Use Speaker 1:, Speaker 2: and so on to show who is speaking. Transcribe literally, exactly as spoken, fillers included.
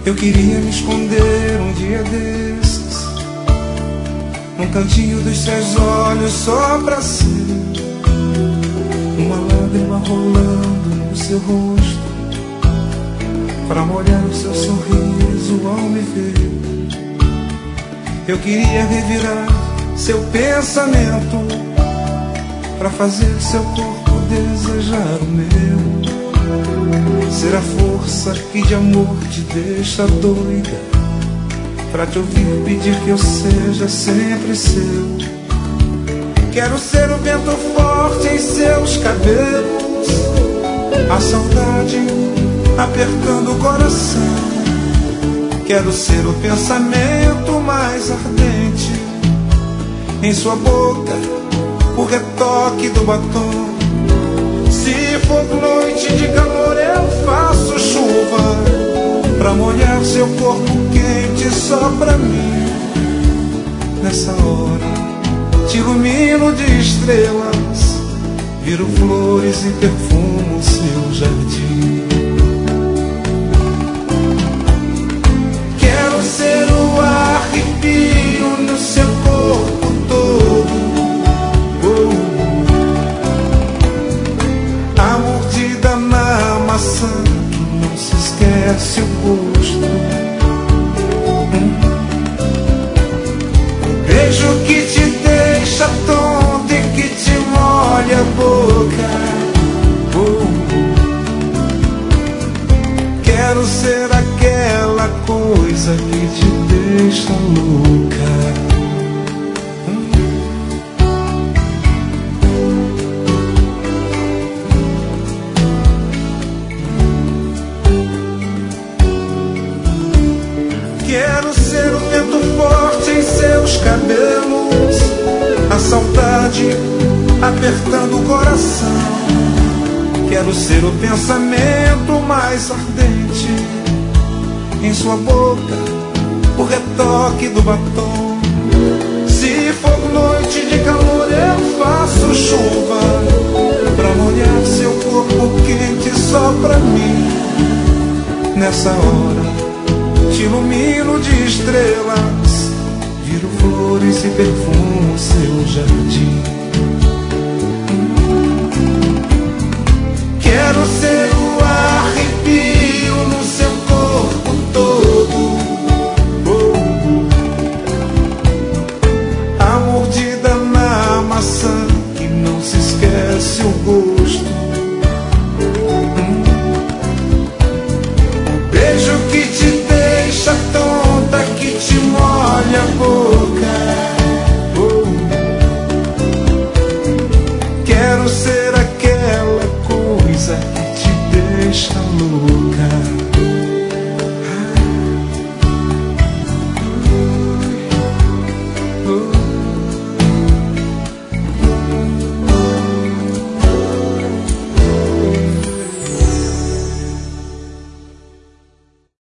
Speaker 1: Eu queria me esconder um dia desses, num cantinho dos seus olhos, só pra ser uma lágrima rolando no seu rosto, pra molhar o seu sorriso ao me ver. Eu queria revirar seu pensamento, pra fazer seu corpo desejar o meu. Ser a força que de amor te deixa doida, pra te ouvir pedir que eu seja sempre seu. Quero ser o vento forte em seus cabelos, a saudade apertando o coração. Quero ser o pensamento mais ardente em sua boca, o retoque do batom. Se for noite de calor eu faço chuva, pra molhar seu corpo quente só pra mim. Nessa hora te ilumino de estrelas, viro flores e perfumo seu jardim. Quero ser o arrepio no seu corpo todo, a mordida na maçã que não se esquece o gosto, um beijo que te deixa tonto e que te molha a boca. Oh. Quero ser aquela coisa que te deixa louca. Quero ser o vento forte em seus cabelos, a saudade apertando o coração. Quero ser o pensamento mais ardente em sua boca, o retoque do batom. Se for noite de calor eu faço chuva, pra molhar seu corpo quente só pra mim. Nessa hora te ilumino de estrelas, viro flores e perfumo seu jardim.